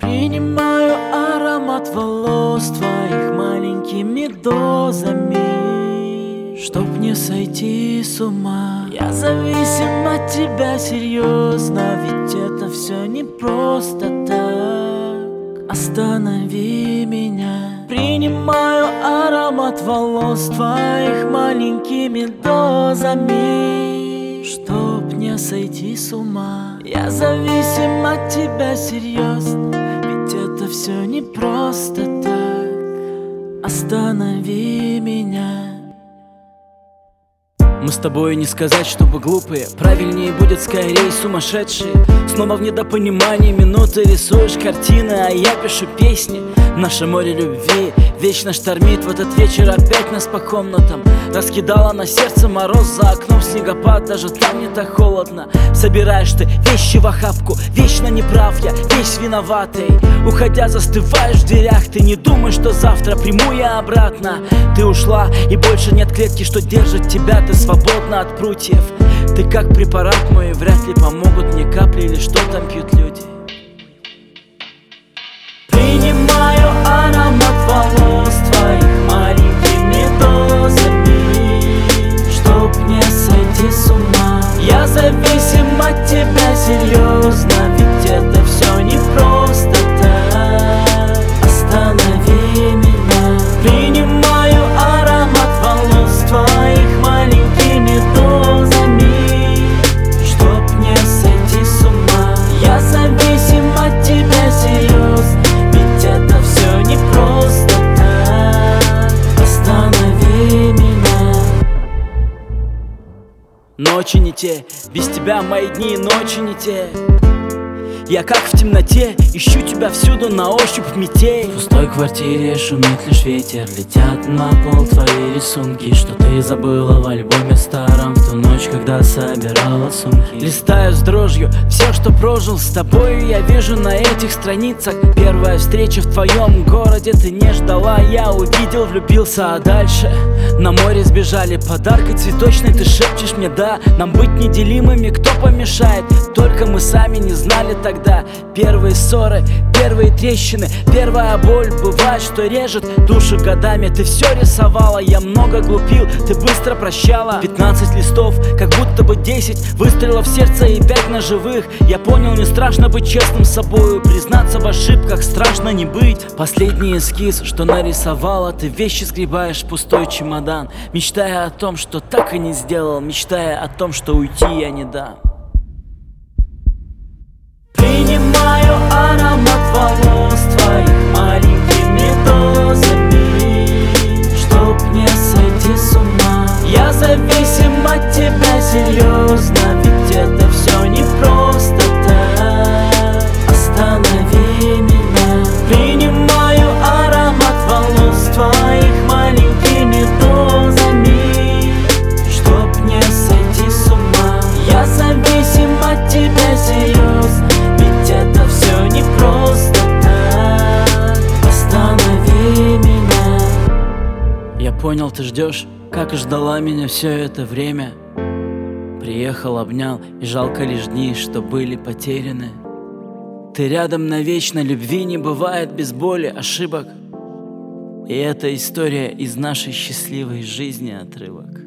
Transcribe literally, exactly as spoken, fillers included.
Принимаю аромат волос твоих маленькими дозами, чтоб не сойти с ума. Я зависим от тебя серьезно, ведь это все не просто так. Останови меня. Принимаю аромат волос твоих маленькими дозами, чтоб не сойти с ума. Я зависим от тебя серьезно, ведь это все не просто так. Останови меня. Мы с тобой не сказать, чтобы глупые, правильнее будет скорее сумасшедшие. Снова в недопонимании минуты рисуешь картины, а я пишу песни. Наше море любви вечно штормит. В этот вечер опять нас по комнатам раскидала на сердце мороз. За окном снегопад, даже там не так холодно. Собираешь ты вещи в охапку, вечно неправ я, весь виноватый. Уходя застываешь в дверях, ты не думай, что завтра приму я обратно. Ты ушла и больше нет клетки, что держит тебя, ты свободна от прутьев. Ты как препарат мой, вряд ли помогут мне капли или что там пьют люди. Принимаю аромат волос твоих маленькими дозами, чтоб не сойти с ума. Я зависим от тебя серьезно, ведь это все не просто так. Останови меня. Принимаю аромат волос твоих маленькими дозами, чтоб не сойти с ума. Я зависим от тебя серьезно, ведь это все не просто так. Останови меня. Ночи не те, без тебя мои дни и ночи не те. Я как в темноте, ищу тебя всюду на ощупь метель. В пустой квартире шумит лишь ветер, летят на пол твои рисунки, что ты забыла в альбоме старом в ту ночь, когда собирала сумки. Листаю с дрожью все, что прожил с тобой, я вижу на этих страницах. Первая встреча в твоем городе, ты не ждала, я увидел, влюбился, а дальше на море сбежали. Подаркой цветочной ты шепчешь мне да, нам быть неделимыми кто помешает? Только мы сами не знали тогда. Первые ссоры, первые трещины, первая боль бывает, что режет душу годами. Ты все рисовала, я много глупил, ты быстро прощала. Пятнадцать листов, как будто бы десять выстрелов в сердце и пять ножевых. Я понял, не страшно быть честным с собою, признаться в ошибках страшно не быть. Последний эскиз, что нарисовала, ты вещи сгребаешь в пустой чемодан, мечтая о том, что так и не сделал, мечтая о том, что уйти я не дам. Принимаю аромат волос твоих маленькими дозами, чтоб не сойти с ума. Я зависим от тебя серьезно, ведь это все не просто так. Останови меня. Принимаю аромат волос твоих маленькими дозами, чтоб не сойти с ума. Я зависим от тебя серьезно, ведь это все не просто так. Останови меня. Я понял, ты ждешь, как и ждала меня все это время. Приехал, обнял, и жалко лишь дни, что были потеряны. Ты рядом навечно, любви не бывает без боли, ошибок. И это история из нашей счастливой жизни отрывок.